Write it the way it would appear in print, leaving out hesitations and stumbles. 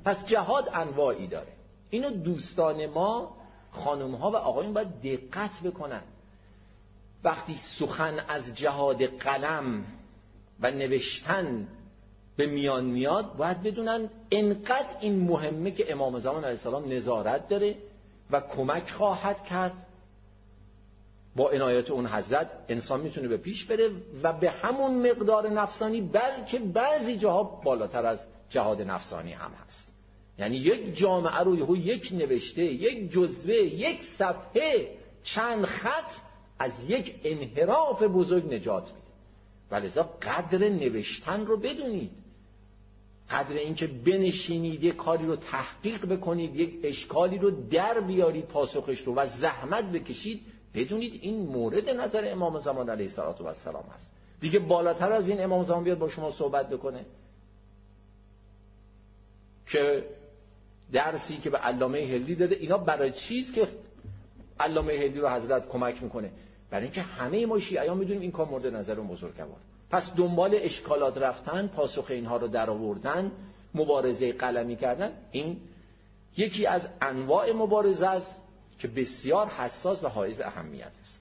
پس جهاد انواعی داره. اینو دوستان ما، خانم ها و آقایون باید دقت بکنن. وقتی سخن از جهاد قلم و نوشتن به میان میاد، باید بدونن انقدر این مهمه که امام زمان علیه السلام نظارت داره و کمک خواهد کرد. با عنایت اون حضرت انسان میتونه به پیش بره و به همون مقدار نفسانی، بلکه بعضی جاها بالاتر از جهاد نفسانی هم هست. یعنی یک جامعه رو یک نوشته، یک جزوه، یک صفحه، چند خط از یک انحراف بزرگ نجات میده. ولذا قدر نوشتن رو بدونید، قدر اینکه بنشینید یک کاری رو تحقیق بکنید، یک اشکالی رو در بیارید پاسخش رو و زحمت بکشید، بدونید این مورد نظر امام زمان علیه السلام هست. دیگه بالاتر از این امام زمان بیاد با شما صحبت بکنه که درسی که به علامه هندی داده، اینا برای چیز که علامه هندی رو حضرت کمک میکنه؟ برای اینکه همه ما شیعیان میدونیم این کار مورد نظر اون بزرگوار. پس دنبال اشکالات رفتن، پاسخ اینها رو در آوردن، مبارزه قلمی کردن، این یکی از انواع مبارزه است که بسیار حساس و حائز اهمیت است.